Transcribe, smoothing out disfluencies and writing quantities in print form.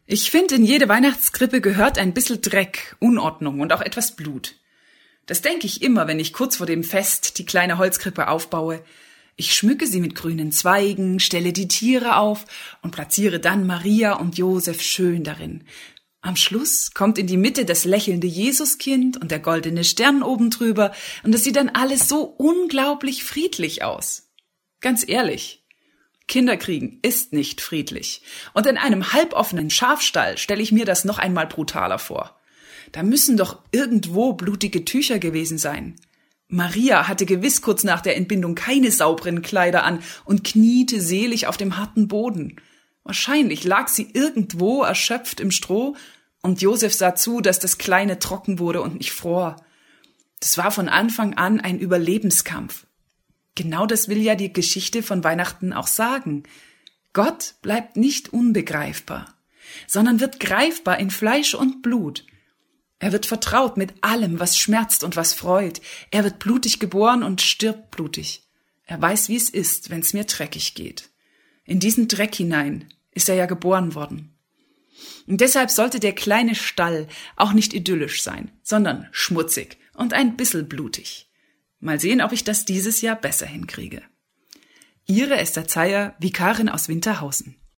Ich finde, in jede Weihnachtskrippe gehört ein bisschen Dreck, Unordnung und auch etwas Blut. Das denke ich immer, wenn ich kurz vor dem Fest die kleine Holzkrippe aufbaue. Ich schmücke sie mit grünen Zweigen, stelle die Tiere auf und platziere dann Maria und Josef schön darin. Am Schluss kommt in die Mitte das lächelnde Jesuskind und der goldene Stern oben drüber und es sieht dann alles so unglaublich friedlich aus. Ganz ehrlich. Kinderkriegen ist nicht friedlich. Und in einem halboffenen Schafstall stelle ich mir das noch einmal brutaler vor. Da müssen doch irgendwo blutige Tücher gewesen sein. Maria hatte gewiss kurz nach der Entbindung keine sauberen Kleider an und kniete selig auf dem harten Boden. Wahrscheinlich lag sie irgendwo erschöpft im Stroh und Josef sah zu, dass das Kleine trocken wurde und nicht fror. Das war von Anfang an ein Überlebenskampf. Genau das will ja die Geschichte von Weihnachten auch sagen. Gott bleibt nicht unbegreifbar, sondern wird greifbar in Fleisch und Blut. Er wird vertraut mit allem, was schmerzt und was freut. Er wird blutig geboren und stirbt blutig. Er weiß, wie es ist, wenn es mir dreckig geht. In diesen Dreck hinein ist er ja geboren worden. Und deshalb sollte der kleine Stall auch nicht idyllisch sein, sondern schmutzig und ein bisschen blutig. Mal sehen, ob ich das dieses Jahr besser hinkriege. Ihre Esther Zeyer, Vikarin aus Winterhausen.